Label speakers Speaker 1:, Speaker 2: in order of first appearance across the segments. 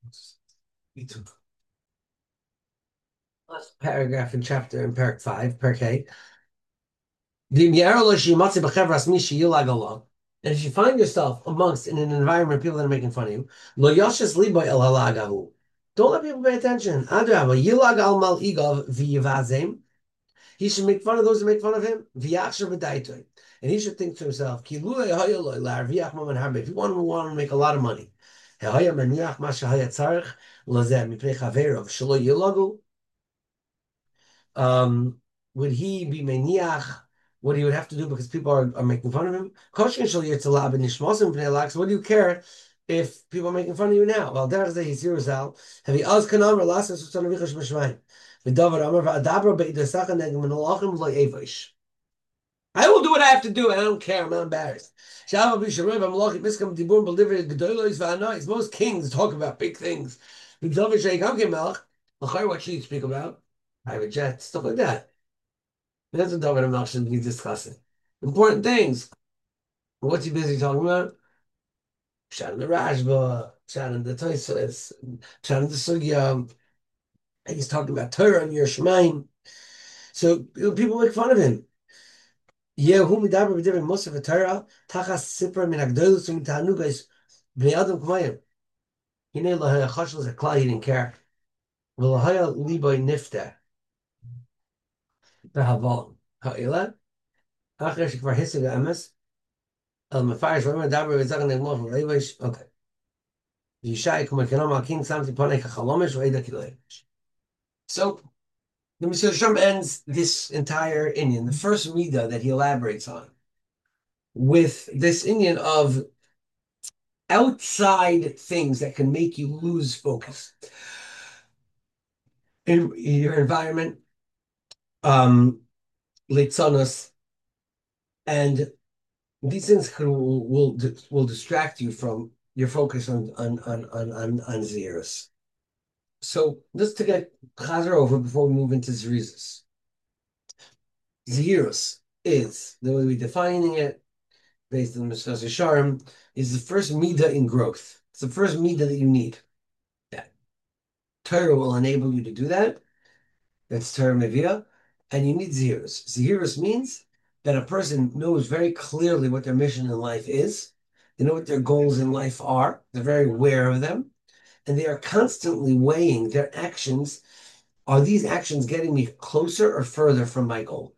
Speaker 1: Me too. Last paragraph in chapter in Parak 5, Parak 8. And if you find yourself amongst in an environment people that are making fun of you, lo yashas libo el halagahu. Don't let people pay attention. Adrabah, yilag al mal igav v'yivazem. He should make fun of those who make fun of him. V'yachshav b'daitoi. And he should think to himself, ki lulei hayoloi la'arviach maman harbe. If you want to make a lot of money, ha'haya maniach ma shehaya tzarech lazeh mipnei chaverov shelo yilagu. um, would he be maniach? What he would have to do because people are making fun of him? What do you care if people are making fun of you now? Well, have you asked Kanam or last I will do what I have to do, and I don't care. I'm not embarrassed. Most kings talk about big things. What should you speak about? Private jets, stuff like that. That's what David Melch should be discussing. Important things. What's he busy talking about? Shannon the Rashba, Shannon the Toisus, Shannon the Sugya. He's talking about Torah and Yerushalayim. So people make fun of him. Yehu midaber b'divrei Moshe v'Torah tachas sipra min hagdolus u'min ta'anugos b'nei adam k'mayim. Hinei lahaya chashel zeklal, he didn't care. V'lahaya liboy nifta b'haval ha'ila achar shekvar hisig ha'emes el mefarish v'amar daber v'zagan negmoch v'leivish. Okay. Yishai kumakinam al-king samti panei kachalomish v'eda kileivish. So the Mesilas Yesharim ends this entire Inyan, the first Midah that he elaborates on, with this Inyan of outside things that can make you lose focus in your environment, litzanos, and these things will distract you from your focus on zeros. So just to get Chazer over before we move into Zerizos. Zeros is, the way we're defining it, based on the Mesilas Yesharim, is the first midah in growth. It's the first midah that you need. That Torah will enable you to do that. That's Torah Mevia. And you need zeros. Zeros means that a person knows very clearly what their mission in life is. They know what their goals in life are. They're very aware of them. And they are constantly weighing their actions. Are these actions getting me closer or further from my goal?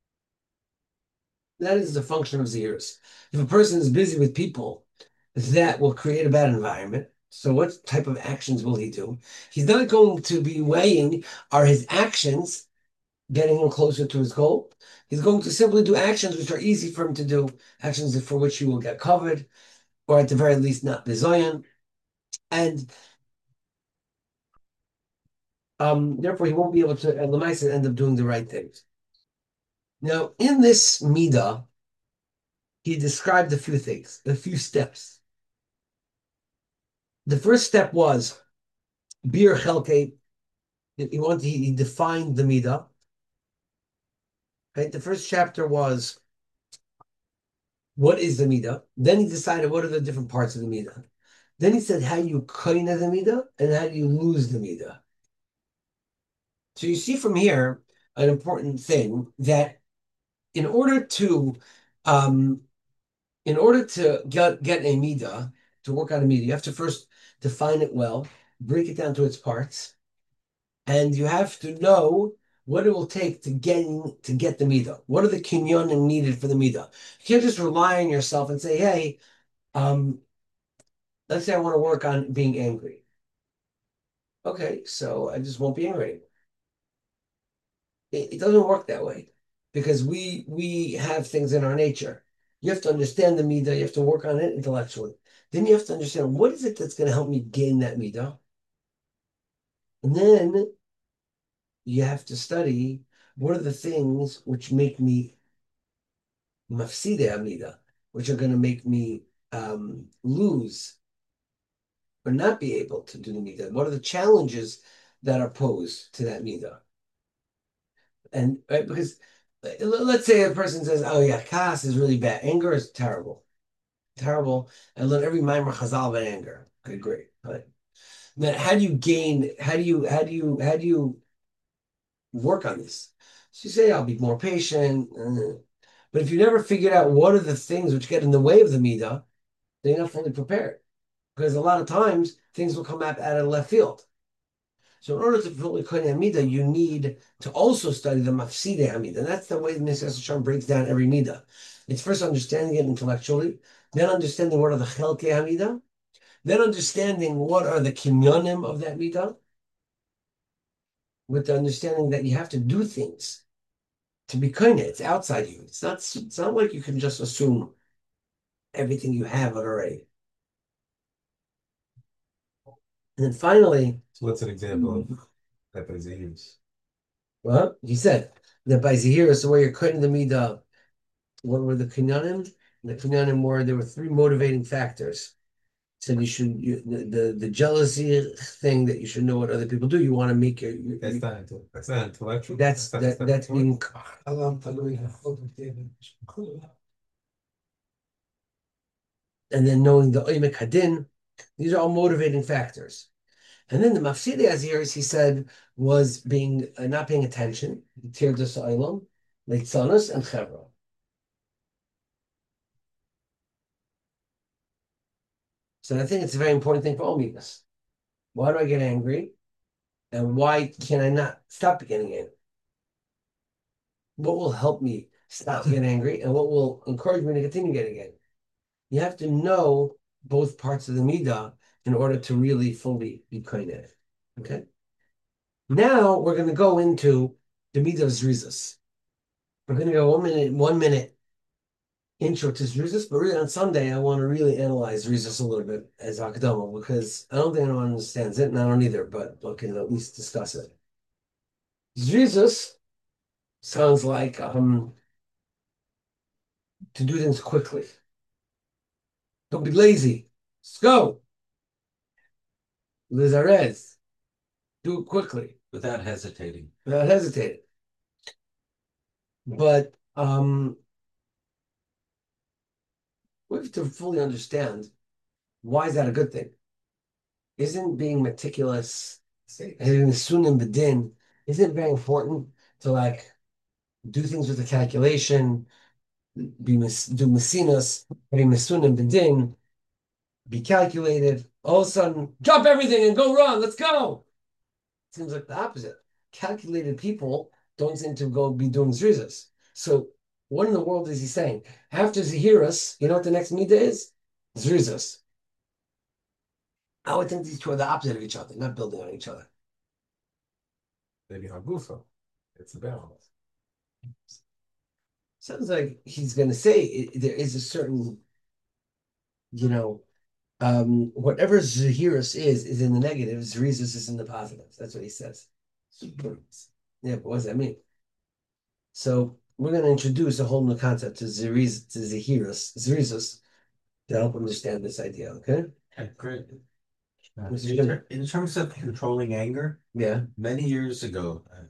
Speaker 1: That is the function of zeros. If a person is busy with people, that will create a bad environment. So what type of actions will he do? He's not going to be weighing, are his actions getting him closer to his goal? He's going to simply do actions which are easy for him to do, actions for which he will get covered, or at the very least not bizoyan. And therefore he won't be able to, end up doing the right things. Now, in this Midah, he described a few things, a few steps. The first step was Bir Chelke. He defined the Midah. Right? The first chapter was what is the Midah? Then he decided what are the different parts of the Midah. Then he said how you koina the Midah and how do you lose the Midah. So you see from here an important thing that in order to um, get a Midah, to work on a Midah, you have to first define it well, break it down to its parts, and you have to know what it will take to get the midah. What are the kinyonim needed for the midah? You can't just rely on yourself and say, "Hey, let's say I want to work on being angry. Okay, so I just won't be angry. It doesn't work that way because we have things in our nature. You have to understand the midah. You have to work on it intellectually. Then you have to understand what is it that's going to help me gain that midah, and then you have to study what are the things which make me mafside amida, which are going to make me lose or not be able to do the midah. What are the challenges that are posed to that midah? And right, because let's say a person says, "Oh yeah, kas is really bad. Anger is terrible, terrible." I learn every Maimer Chazal about anger. Okay, great. Right. Then how do you gain? How do you work on this? So you say, I'll be more patient. But if you never figured out what are the things which get in the way of the midah, then you're not fully prepared. Because a lot of times things will come up out of left field. So in order to fully koine midah, you need to also study the mafside hamida. And that's the way the Mesilas Yesharim breaks down every midah. It's first understanding it intellectually, then understanding what are the chelkei hamida, then understanding what are the kinyonim of that midah, with the understanding that you have to do things to be koine. It's outside you. It's not like you can just assume everything you have already. And then finally,
Speaker 2: So what's an example of that by Zahirus?
Speaker 1: well, he said that by Zahirus, the way you're cutting the midah, what were the kinyanim? The kinyanim were there were three motivating factors. Said the jealousy thing that you should know what other people do. You want to make
Speaker 2: That's not intellectual.
Speaker 1: that's being and then knowing the oimek hadin. These are all motivating factors. And then the mafsidi aziris, he said, was being not paying attention, tirdas oilam, leitzanos, and chevra. So I think it's a very important thing for all midas. Why do I get angry? And why can I not stop getting angry? What will help me stop getting angry? And what will encourage me to continue getting angry? You have to know both parts of the midah in order to really fully be koineh. Okay? Now we're going to go into the midah of zrizas. We're going to go 1 minute intro to zrizas, but really on Sunday I want to really analyze zrizas a little bit as akadama because I don't think anyone understands it, and I don't either, but we can at least discuss it. Zrizas sounds like to do things quickly. Don't be lazy. Let's go. Lizarez. Do it quickly.
Speaker 3: Without hesitating.
Speaker 1: Without hesitating. But we have to fully understand why is that a good thing? Isn't being meticulous, having the sunim bedin, isn't it very important to like do things with a calculation, do mesinas, having the sunim bedin, be calculated. All of a sudden, drop everything and go run. Let's go. Seems like the opposite. Calculated people don't seem to go be doing zrizas. So what in the world is he saying? After Zahiras, you know what the next midah is? Zrizas. I would think these two are the opposite of each other, not building on each other.
Speaker 2: Maybe Hagufa. It's a balance.
Speaker 1: Sounds like he's going to say there is a certain, you know, whatever Zahiras is in the negative, Zrizas is in the positive. That's what he says. Yeah, but what does that mean? So we're going to introduce a whole new concept to Zrizas, to help understand this idea, okay?
Speaker 3: Okay, great.
Speaker 1: Mr. Jimmy.
Speaker 3: In terms of controlling anger,
Speaker 1: Yeah.
Speaker 3: many years ago,